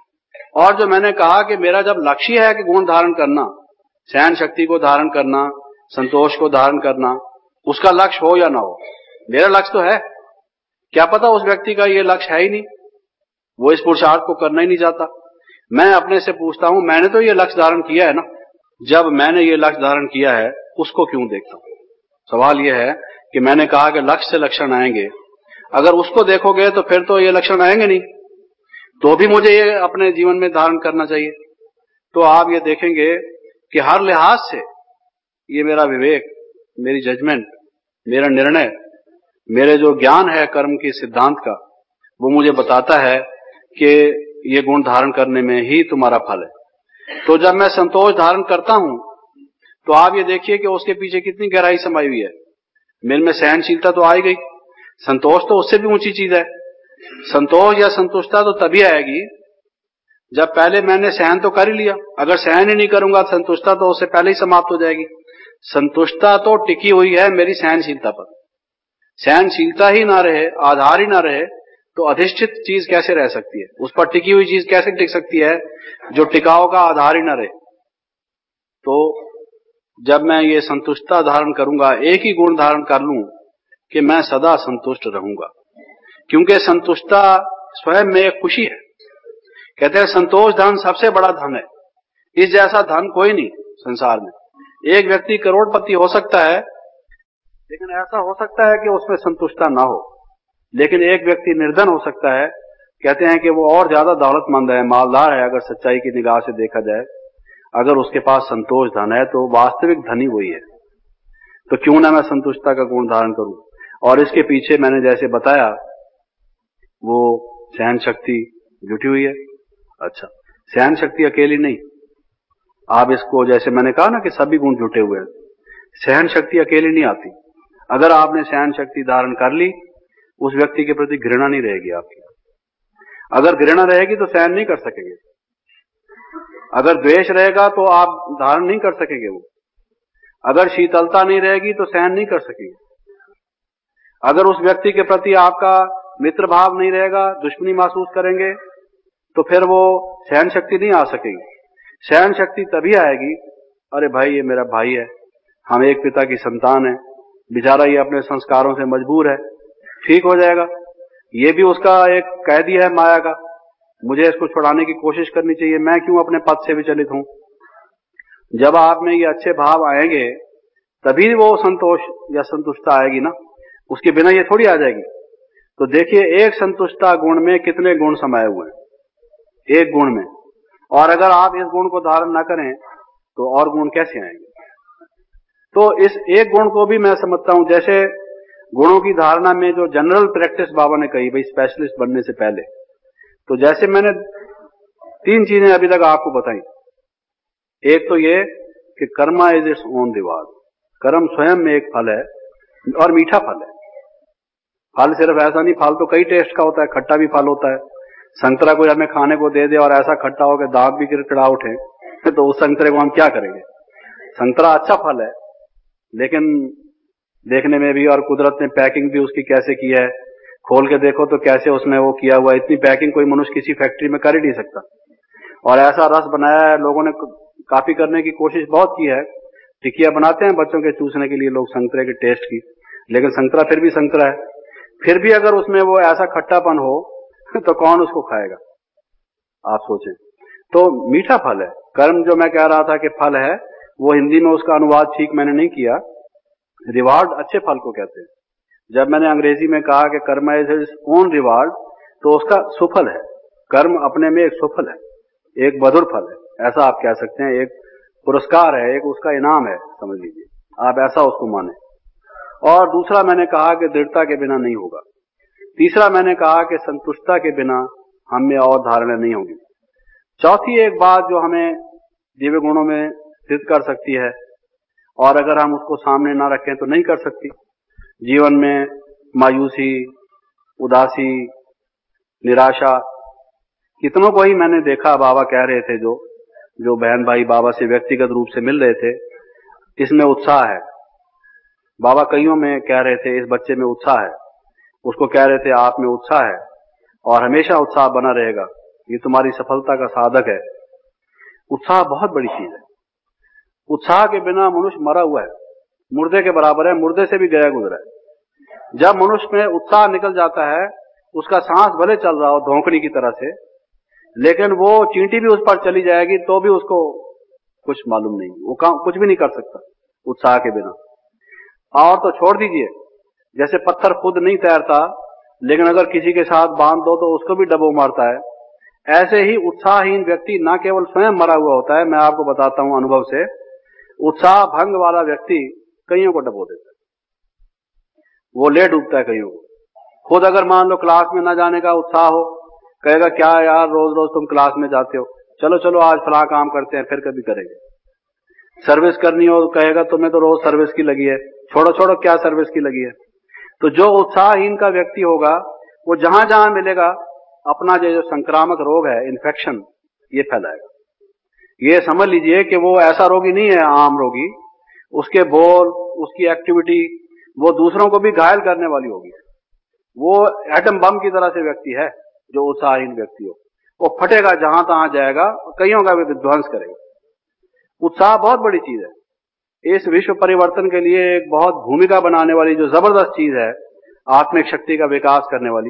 और जो मैंने कहा कि मेरा जब लक्ष्य है कि गुण धारण करना, सहन शक्ति को धारण करना, संतोष को धारण करना, उसका लक्ष्य हो या ना हो, मेरा लक्ष्य तो है, क्या पता उस व्यक्ति का ये लक्ष्य है ही नहीं, वो इस पुरुषार्थ को करना ही नहीं चाहता। मैं अपने से पूछता हूं, मैंने तो ये लक्ष्य धारण किया है ना, जब मैंने ये लक्ष्य धारण किया है उसको क्यों देखता हूं। सवाल यह है कि मैंने कहा कि लक्ष्य से लक्षण आएंगे, अगर उसको देखोगे तो फिर तो ये लक्षण आएंगे नहीं, तो भी मुझे ये अपने जीवन में धारण करना चाहिए। तो आप ये देखेंगे कि हर लिहाज से ये मेरा विवेक, मेरी जजमेंट, मेरा निर्णय, मेरे जो ज्ञान है कर्म के सिद्धांत का, वो मुझे बताता है कि ये गुण धारण करने में ही तुम्हारा फल है। तो जब मैं संतोष धारण करता हूं तो आप ये देखिए कि उसके पीछे कितनी गहराई समाई हुई है। मेरे में सहनशीलता तो आ ही गई, संतोष तो उससे भी ऊंची चीज है। संतोष या संतुष्टता तो तभी आएगी जब पहले मैंने सहन तो कर ही लिया, अगर सहन ही नहीं करूंगा संतुष्टता तो उससे पहले ही समाप्त हो जाएगी। संतुष्टता तो टिकी हुई है मेरी सहनशीलता पर, सहनशीलता ही ना रहे, आधार ही ना रहे, तो अधिष्ठित चीज कैसे रह सकती है, उस पर टिकी हुई चीज कैसे टिक सकती है जो टिकाव का आधार ही ना रहे। तो जब मैं ये संतुष्टता धारण करूंगा, एक ही गुण धारण कर लूं कि मैं सदा संतुष्ट रहूंगा, क्योंकि संतुष्टता स्वयं में एक खुशी है। कहते हैं संतोष धन सबसे बड़ा धन है, इस जैसा धन कोई नहीं संसार में। एक व्यक्ति करोड़पति हो सकता है, लेकिन ऐसा हो सकता है कि उसमें संतुष्टता ना हो, लेकिन एक व्यक्ति निर्धन हो सकता है, कहते हैं कि वो और ज्यादा दौलतमंद है, मालदार है, अगर सच्चाई की निगाह से देखा जाए, अगर उसके पास संतोष धन है तो वास्तविक धनी वही है। तो क्यों ना मैं संतुष्टता का गुण धारण करूं। और इसके पीछे मैंने जैसे बताया वो सहन शक्ति जुटी हुई है। अच्छा, सहन शक्ति अकेली नहीं, आप इसको जैसे मैंने कहा ना कि सभी गुण जुटे हुए हैं। सहन शक्ति अकेली नहीं आती। अगर आपने सहन शक्ति धारण कर ली, उस व्यक्ति के प्रति घृणा नहीं रहेगी आपकी। अगर घृणा रहेगी तो सहन नहीं कर सकेंगे। अगर द्वेष रहेगा तो आप धारण नहीं कर सकेंगे वो। अगर शीतलता नहीं रहेगी तो सहन नहीं कर सकेंगे। अगर उस व्यक्ति के प्रति आपका मित्र भाव नहीं रहेगा, दुश्मनी महसूस करेंगे, तो फिर वो सहन शक्ति नहीं आ सकेगी। सहन शक्ति तभी आएगी, अरे भाई ये मेरा भाई है, हम एक पिता की संतान है, बेचारा ये अपने संस्कारों से मजबूर है, ठीक हो जाएगा। ये भी उसका एक कैदी है माया का, मुझे इसको छुड़ाने की कोशिश करनी चाहिए, मैं क्यों अपने पद से विचलित हूं। जब आप में ये अच्छे भाव आएंगे तभी वो संतोष या संतुष्टता आएगी ना, उसके बिना ये थोड़ी आ जाएगी। तो देखिए, एक संतुष्टता गुण में कितने गुण समाये हुए हैं, एक गुण में। और अगर आप इस गुण को धारण ना करें तो और गुण कैसे आएंगे। तो इस एक गुण को भी मैं समझता हूं, जैसे गुणों की धारणा में जो जनरल प्रैक्टिस बाबा ने कही भाई स्पेशलिस्ट बनने से पहले, तो जैसे मैंने तीन चीजें अभी तक आपको बताई। एक तो ये कि karma is its own reward, कर्म स्वयं में एक फल है और मीठा फल है। फल सिर्फ ऐसा नहीं, फल तो कई टेस्ट का होता है, खट्टा भी फल होता है। संतरा कोई हमें खाने को दे दे और ऐसा खट्टा हो कि दांत भी किड़किड़ा उठे तो उस संतरे को हम क्या करेंगे। संतरा अच्छा फल है, लेकिन देखने में भी, और कुदरत ने पैकिंग भी उसकी कैसे की है, खोल के देखो तो कैसे उसमें वो किया हुआ है। इतनी पैकिंग कोई मनुष्य किसी फैक्ट्री में कर ही नहीं सकता। और ऐसा रस बनाया है, लोगों ने कॉपी करने की कोशिश बहुत की है। टिकिया बनाते हैं बच्चों के चूसने के लिए लोग संतरे के टेस्ट की, लेकिन संतरा फिर भी संतरा है। फिर भी अगर उसमें वो ऐसा खट्टापन हो तो कौन उसको खाएगा, आप सोचें। तो मीठा फल है। कर्म जो मैं कह रहा था कि फल है, वो हिंदी में उसका अनुवाद ठीक मैंने नहीं किया। रिवार्ड अच्छे फल को कहते हैं। जब मैंने अंग्रेजी में कहा कि कर्म इज हिज ओन रिवार्ड, तो उसका सुफल है। कर्म अपने में एक सुफल है, एक मधुर फल है, ऐसा आप कह सकते हैं। एक पुरस्कार है, एक उसका इनाम है, समझ लीजिए, आप ऐसा उसको माने। और दूसरा मैंने कहा कि दृढ़ता के बिना नहीं होगा। तीसरा मैंने कहा कि संतुष्टता के बिना हम में और धारणा नहीं होगी। चौथी एक बात जो हमें दिव्य गुणों में स्थित कर सकती है, और अगर हम उसको सामने ना रखें तो नहीं कर सकती। जीवन में मायूसी, उदासी, निराशा, कितनों को ही मैंने देखा। बाबा कह रहे थे, जो जो बहन भाई बाबा से व्यक्तिगत रूप से मिल रहे थे, इसमें उत्साह है। बाबा कईयों में कह रहे थे इस बच्चे में उत्साह है, उसको कह रहे थे आप में उत्साह है और हमेशा उत्साह बना रहेगा, ये तुम्हारी सफलता का साधक है। उत्साह बहुत बड़ी चीज है। उत्साह के बिना मनुष्य मरा हुआ है, मुर्दे के बराबर है, मुर्दे से भी गया गुजरा है। जब मनुष्य में उत्साह निकल जाता है, उसका सांस भले चल रहा हो धोंकनी की तरह से, लेकिन वो चींटी भी उस पर चली जाएगी तो भी उसको कुछ मालूम नहीं, वो काम कुछ भी नहीं कर सकता उत्साह के बिना। और तो छोड़ दीजिए, जैसे पत्थर खुद नहीं तैरता, लेकिन अगर किसी के साथ बांध दो तो उसको भी डबो मारता है, ऐसे ही उत्साहहीन व्यक्ति न केवल स्वयं मरा हुआ होता है, मैं आपको बताता हूं अनुभव से, उत्साह भंग वाला व्यक्ति कईयों को डबो देता है, वो ले डूबता है कईयों को। खुद अगर मान लो क्लास में न जाने का उत्साह हो, कहेगा क्या यार रोज रोज तुम क्लास में जाते हो, चलो चलो आज फला काम करते हैं, फिर कभी करेंगे। सर्विस करनी हो, कहेगा तुम्हें तो रोज सर्विस की लगी है, छोड़ो छोड़ो क्या सर्विस की लगी है। तो जो उत्साहहीन का व्यक्ति होगा, वो जहां जहां मिलेगा अपना जो संक्रामक रोग है, इन्फेक्शन, ये फैलाएगा। ये समझ लीजिए कि वो ऐसा रोगी नहीं है आम रोगी, उसके बोल, उसकी एक्टिविटी वो दूसरों को भी घायल करने वाली होगी। वो एटम बम की तरह से व्यक्ति है जो उत्साहहीन व्यक्ति हो, वो फटेगा जहां तहां जाएगा, कईयों का भी विध्वंस करेगा। उत्साह बहुत बड़ी चीज है। इस विश्व परिवर्तन के लिए एक बहुत भूमिका बनाने वाली जो जबरदस्त चीज है, आत्मिक शक्ति का विकास करने वाली।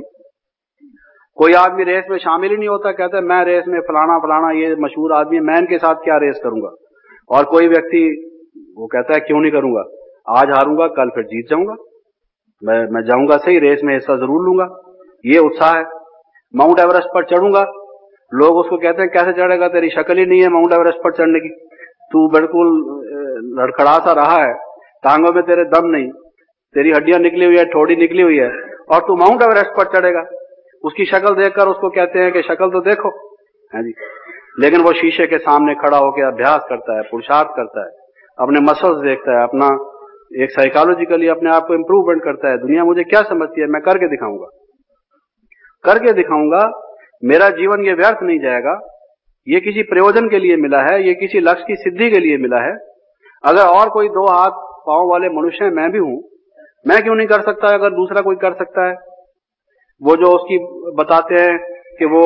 कोई आदमी रेस में शामिल ही नहीं होता, कहता है मैं रेस में फलाना फलाना ये मशहूर आदमी है, मैं इनके साथ क्या रेस करूंगा। और कोई व्यक्ति वो कहता है क्यों नहीं करूंगा, आज हारूंगा कल फिर जीत जाऊंगा, मैं मैं जाऊंगा सही, रेस में हिस्सा जरूर लूंगा। ये उत्साह है। माउंट एवरेस्ट पर चढ़ूंगा, लोग उसको कहते हैं कैसे चढ़ेगा, तेरी शक्ल ही नहीं है माउंट एवरेस्ट पर चढ़ने की। तू बिल्कुल लड़खड़ा सा रहा है, टांगों में तेरे दम नहीं, तेरी हड्डियां निकली हुई है, ठोड़ी निकली हुई है, और तू माउंट एवरेस्ट पर चढ़ेगा। उसकी शक्ल देखकर उसको कहते हैं कि शक्ल तो देखो, है जी। लेकिन वो शीशे के सामने खड़ा होकर अभ्यास करता है, पुरुषार्थ करता है, अपने मसल्स देखता है, अपना एक साइकोलॉजिकली अपने आप को इम्प्रूवमेंट करता है। दुनिया मुझे क्या समझती है, मैं करके दिखाऊंगा, करके दिखाऊंगा, मेरा जीवन ये व्यर्थ नहीं जाएगा, ये किसी प्रयोजन के लिए मिला है, ये किसी लक्ष्य की सिद्धि के लिए मिला है। अगर और कोई दो हाथ पांव वाले मनुष्य है, मैं भी हूं, मैं क्यों नहीं कर सकता अगर दूसरा कोई कर सकता है। वो जो उसकी बताते हैं कि वो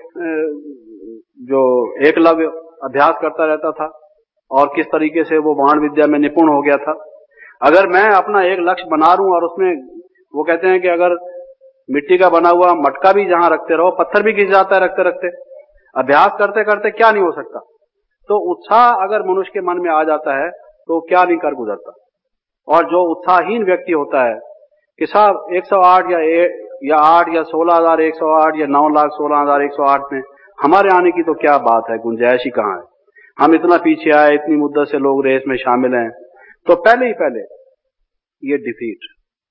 जो एकलव्य अभ्यास करता रहता था और किस तरीके से वो बाण विद्या में निपुण हो गया था। अगर मैं अपना एक लक्ष्य बना लूं और उसमें, वो कहते हैं कि अगर मिट्टी का बना हुआ मटका भी जहां रखते रहो, पत्थर भी घिस जाता है रखते रखते। अभ्यास करते करते क्या नहीं हो सकता। तो उत्साह अगर मनुष्य के मन में आ जाता है तो क्या नहीं कर गुजरता। और जो उत्साहहीन व्यक्ति होता है कि साहब एक सौ आठ या ए, या आठ या सोलह हजार एक सौ आठ या नौ लाख सोलह हजार एक सौ आठ में हमारे आने की तो क्या बात है, गुंजाइश ही कहां है, हम इतना पीछे आए, इतनी मुद्दत से लोग रेस में शामिल हैं। तो पहले ही पहले ये डिफीट,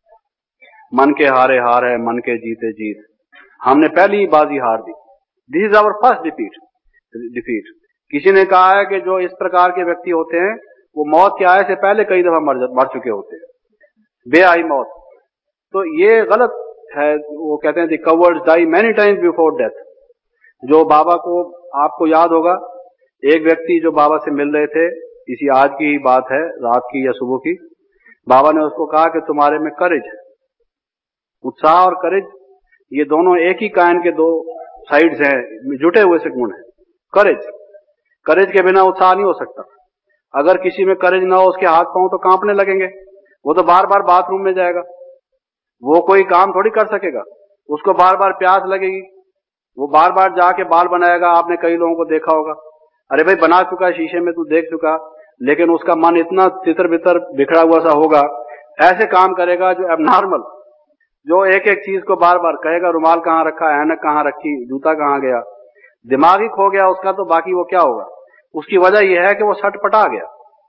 मन के हारे हार है, मन के जीते जीत, हमने पहली ही बाजी हार दी। This is our first defeat defeat किसी ने कहा है कि जो इस प्रकार के व्यक्ति होते हैं वो मौत के आए से पहले कई दफा मर, मर चुके होते हैं, बेआई मौत। तो ये गलत है। वो कहते हैं the cowards die many times before death. जो बाबा को, आपको याद होगा, एक व्यक्ति जो बाबा से मिल रहे थे, इसी आज की ही बात है, रात की या सुबह की, बाबा ने उसको कहा कि तुम्हारे में करेज है। उत्साह और करेज ये दोनों एक ही कायन के दो साइड्स हैं, जुटे हुए से गुण हैं। करेज करेज के बिना उत्साह नहीं हो सकता। अगर किसी में करेज ना हो, उसके हाथ पांव तो कांपने लगेंगे, वो तो बार बार बाथरूम में जाएगा, वो कोई काम थोड़ी कर सकेगा, उसको बार बार प्यास लगेगी, वो बार बार जाके बाल बनाएगा। आपने कई लोगों को देखा होगा, अरे भाई बना चुका है, शीशे में तू देख चुका, लेकिन उसका मन इतना तितर बितर बिखरा हुआ सा होगा, ऐसे काम करेगा जो एबनॉर्मल, जो एक एक चीज को बार बार कहेगा, रुमाल कहां रखा, ऐनक कहां रखी, जूता कहां गया, दिमाग ही खो गया उसका। तो बाकी वो क्या होगा। उसकी वजह यह है कि वो सटपटा गया,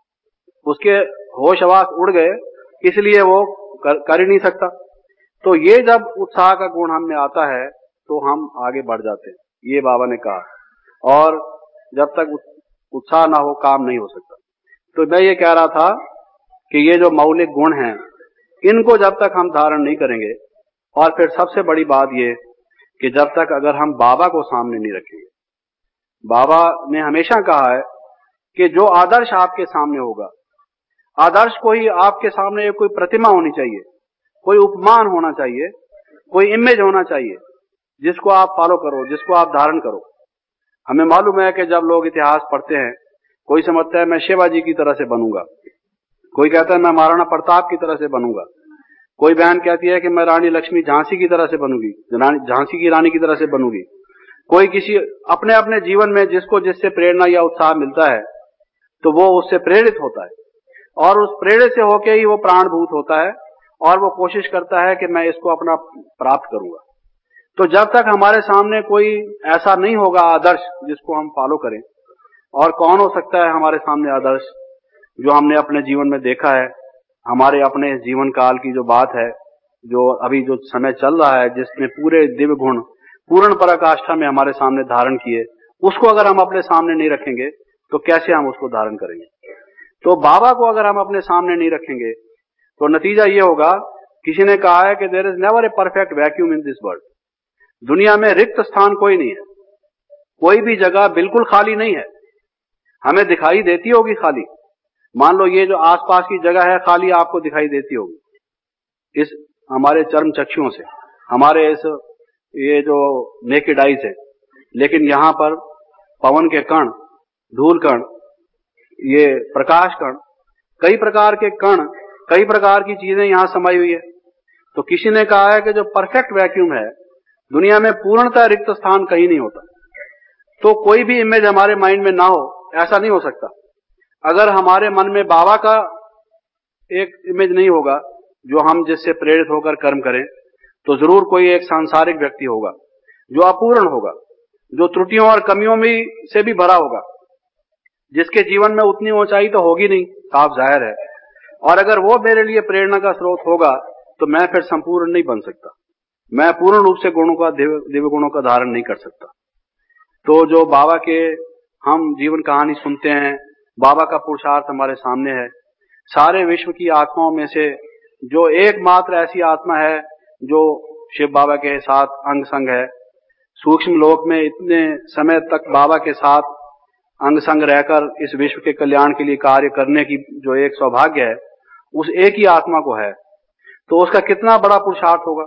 उसके होश हवास उड़ गए, इसलिए वो कर, कर ही नहीं सकता। तो ये जब उत्साह का गुण हम में आता है तो हम आगे बढ़ जाते हैं, ये बाबा ने कहा। और जब तक उत्साह ना हो काम नहीं हो सकता। तो मैं ये कह रहा था कि ये जो मौलिक गुण हैं, इनको जब तक हम धारण नहीं करेंगे, और फिर सबसे बड़ी बात ये कि जब तक अगर हम बाबा को सामने नहीं रखेंगे। बाबा ने हमेशा कहा है कि जो आदर्श आपके सामने होगा, आदर्श को ही आपके सामने कोई प्रतिमा होनी चाहिए, कोई उपमान होना चाहिए, कोई इमेज होना चाहिए जिसको आप फॉलो करो, जिसको आप धारण करो। हमें मालूम है कि जब लोग इतिहास पढ़ते हैं, कोई समझता है मैं शिवाजी की तरह से बनूंगा, कोई कहता है मैं महाराणा प्रताप की तरह से बनूंगा, कोई बहन कहती है कि मैं रानी लक्ष्मी झांसी की तरह से बनूंगी, झांसी की रानी की तरह से बनूंगी। कोई किसी अपने अपने जीवन में जिसको जिससे प्रेरणा या उत्साह मिलता है तो वो उससे प्रेरित होता है, और उस प्रेरित से होके ही वो प्राणभूत होता है, और वो कोशिश करता है कि मैं इसको अपना प्राप्त करूंगा। तो जब तक हमारे सामने कोई ऐसा नहीं होगा आदर्श जिसको हम फॉलो करें, और कौन हो सकता है हमारे सामने आदर्श जो हमने अपने जीवन में देखा है, हमारे अपने जीवन काल की जो बात है, जो अभी जो समय चल रहा है, जिसने पूरे दिव्य गुण पूर्ण पराकाष्ठा में हमारे सामने धारण किए, उसको अगर हम अपने सामने नहीं रखेंगे तो कैसे हम उसको धारण करेंगे। तो बाबा को अगर हम अपने सामने नहीं रखेंगे तो नतीजा ये होगा, किसी ने कहा है कि there is never a perfect vacuum in this world. दुनिया में रिक्त स्थान कोई नहीं है, कोई भी जगह बिल्कुल खाली नहीं है। हमें दिखाई देती होगी खाली, मान लो ये जो आसपास की जगह है खाली आपको दिखाई देती होगी इस हमारे चर्म चक्षुओं से, हमारे इस ये जो नेकेड आई से, लेकिन यहां पर पवन के कण, धूल कण, ये प्रकाश कण, कई प्रकार के कण, कई प्रकार की चीजें यहां समाई हुई है। तो किसी ने कहा है कि जो परफेक्ट वैक्यूम है, दुनिया में पूर्णतः रिक्त स्थान कहीं नहीं होता। तो कोई भी इमेज हमारे माइंड में ना हो, ऐसा नहीं हो सकता। अगर हमारे मन में बाबा का एक इमेज नहीं होगा जो हम जिससे प्रेरित होकर कर्म करें, तो जरूर कोई एक सांसारिक व्यक्ति होगा जो अपूर्ण होगा, जो त्रुटियों और कमियों में से भी भरा होगा, जिसके जीवन में उतनी ऊंचाई तो होगी नहीं, साफ जाहिर है, और अगर वो मेरे लिए प्रेरणा का स्रोत होगा तो मैं फिर संपूर्ण नहीं बन सकता, मैं पूर्ण रूप से गुणों का दिव्य गुणों का धारण नहीं कर सकता। तो जो बाबा के हम जीवन कहानी सुनते हैं, बाबा का पुरुषार्थ हमारे सामने है। सारे विश्व की आत्माओं में से जो एकमात्र ऐसी आत्मा है जो शिव बाबा के साथ अंग संग है, सूक्ष्म लोक में इतने समय तक बाबा के साथ अंग संग रहकर इस विश्व के कल्याण के लिए कार्य करने की जो एक सौभाग्य है, उस एक ही आत्मा को है। तो उसका कितना बड़ा पुरुषार्थ होगा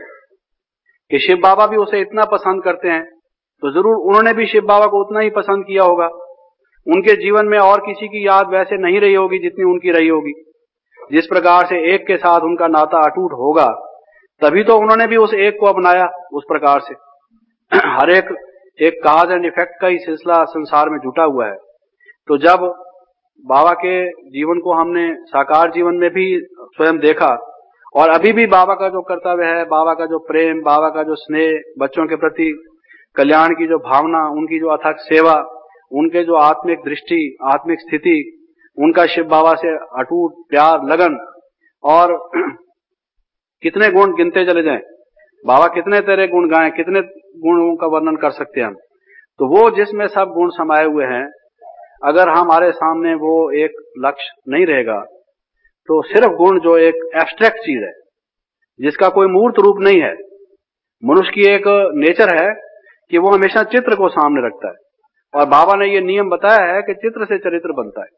कि शिव बाबा भी उसे इतना पसंद करते हैं, तो जरूर उन्होंने भी शिव बाबा को उतना ही पसंद किया होगा। उनके जीवन में और किसी की याद वैसे नहीं रही होगी जितनी उनकी रही होगी। जिस प्रकार से एक के साथ उनका नाता अटूट होगा, तभी तो उन्होंने भी उस एक को अपनाया उस प्रकार से। हर एक एक काज एंड इफेक्ट का ही सिलसिला संसार में जुटा हुआ है। तो जब बाबा के जीवन को हमने साकार जीवन में भी स्वयं देखा, और अभी भी बाबा का जो कर्तव्य है, बाबा का जो प्रेम, बाबा का जो स्नेह, बच्चों के प्रति कल्याण की जो भावना, उनकी जो अथक सेवा, उनके जो आत्मिक दृष्टि, आत्मिक स्थिति, उनका शिव बाबा से अटूट प्यार, लगन, और कितने गुण गिनते चले जाएं, बाबा कितने तेरे गुण गाएं, कितने गुणों का वर्णन कर सकते हैं हम। तो वो जिसमें सब गुण समाये हुए हैं, अगर हमारे सामने वो एक लक्ष्य नहीं रहेगा, तो सिर्फ गुण जो एक एब्स्ट्रैक्ट चीज है, जिसका कोई मूर्त रूप नहीं है। मनुष्य की एक नेचर है कि वो हमेशा चित्र को सामने रखता है, और बाबा ने ये नियम बताया है कि चित्र से चरित्र बनता है।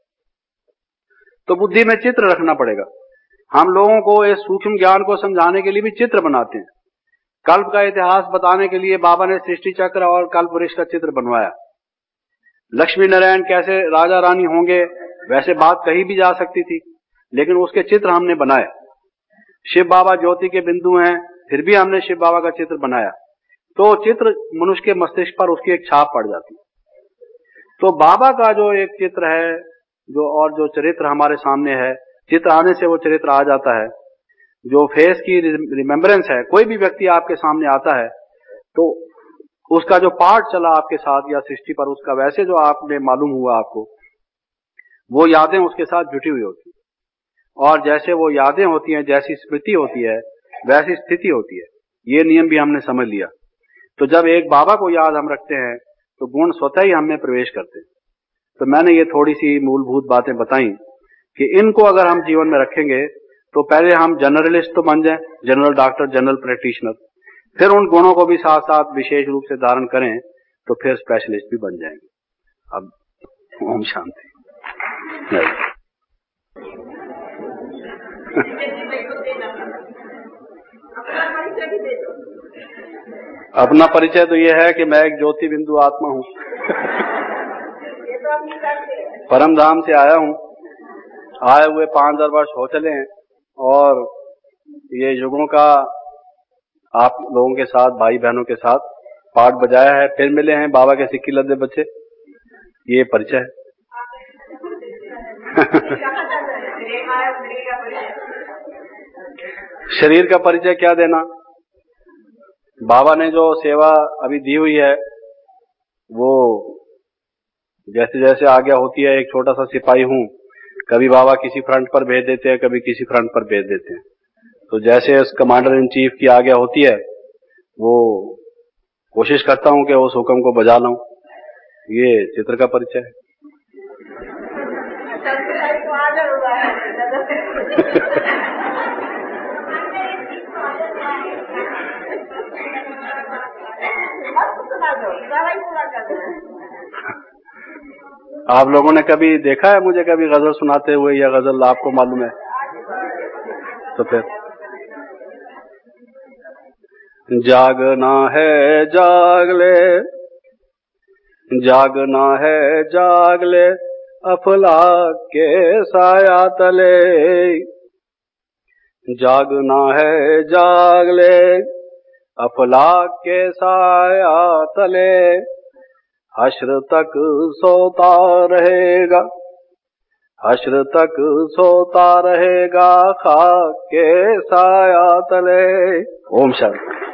तो बुद्धि में चित्र रखना पड़ेगा। हम लोगों को इस सूक्ष्म ज्ञान को समझाने के लिए भी चित्र बनाते हैं। कल्प का इतिहास बताने के लिए बाबा ने सृष्टि चक्र और कल्प वृक्ष का चित्र बनवाया। लक्ष्मी नारायण कैसे राजा रानी होंगे, वैसे बात कही भी जा सकती थी, लेकिन उसके चित्र हमने बनाए। शिव बाबा ज्योति के बिंदु हैं, फिर भी हमने शिव बाबा का चित्र बनाया। तो चित्र मनुष्य के मस्तिष्क पर उसकी एक छाप पड़ जाती है। तो बाबा का जो एक चित्र है, जो और जो चरित्र हमारे सामने है, चित्र आने से वो चरित्र आ जाता है। जो फेस की रिमेम्बरेंस है, कोई भी व्यक्ति आपके सामने आता है तो उसका जो पार्ट चला आपके साथ या सृष्टि पर, उसका वैसे जो आपने मालूम हुआ आपको, वो यादें उसके साथ जुटी हुई होती है। और जैसे वो यादें होती हैं, जैसी स्मृति होती है, वैसी स्थिति होती है। ये नियम भी हमने समझ लिया। तो जब एक बाबा को याद हम रखते हैं तो गुण स्वतः ही हमें प्रवेश करते हैं। तो मैंने ये थोड़ी सी मूलभूत बातें बताई कि इनको अगर हम जीवन में रखेंगे तो पहले हम जनरलिस्ट तो बन जाएं, जनरल डॉक्टर, जनरल प्रैक्टिशनर, फिर उन गुणों को भी साथ साथ विशेष रूप से धारण करें तो फिर स्पेशलिस्ट भी बन जाएंगे। अब ओम शांति। अपना परिचय तो ये है कि मैं एक ज्योति बिंदु आत्मा हूँ। परम धाम से आया हूँ। आए हुए पांच हजार वर्ष हो चले हैं, और ये युगों का आप लोगों के साथ, भाई बहनों के साथ पाठ बजाया है। फिर मिले हैं बाबा के सिक्की लद्दे बच्चे। ये परिचय है। शरीर का परिचय क्या देना। बाबा ने जो सेवा अभी दी हुई है, वो जैसे जैसे आज्ञा होती है, एक छोटा सा सिपाही हूँ। कभी बाबा किसी फ्रंट पर भेज देते हैं, कभी किसी फ्रंट पर भेज देते हैं। तो जैसे उस कमांडर इन चीफ की आज्ञा होती है, वो कोशिश करता हूँ कि उस हुक्म को बजा लाऊं। ये चित्र का परिचय है। आप लोगों ने कभी देखा है मुझे कभी गजल सुनाते हुए, या गजल आपको मालूम है? तो फिर जागना है जाग ले, जागना है जाग ले, अफलाक के साया तले। जागना है जाग ले, अफलाक के साया तले। हश्र तक सोता रहेगा, हश्र तक सोता रहेगा, खाक के साया तले। ओम शांति।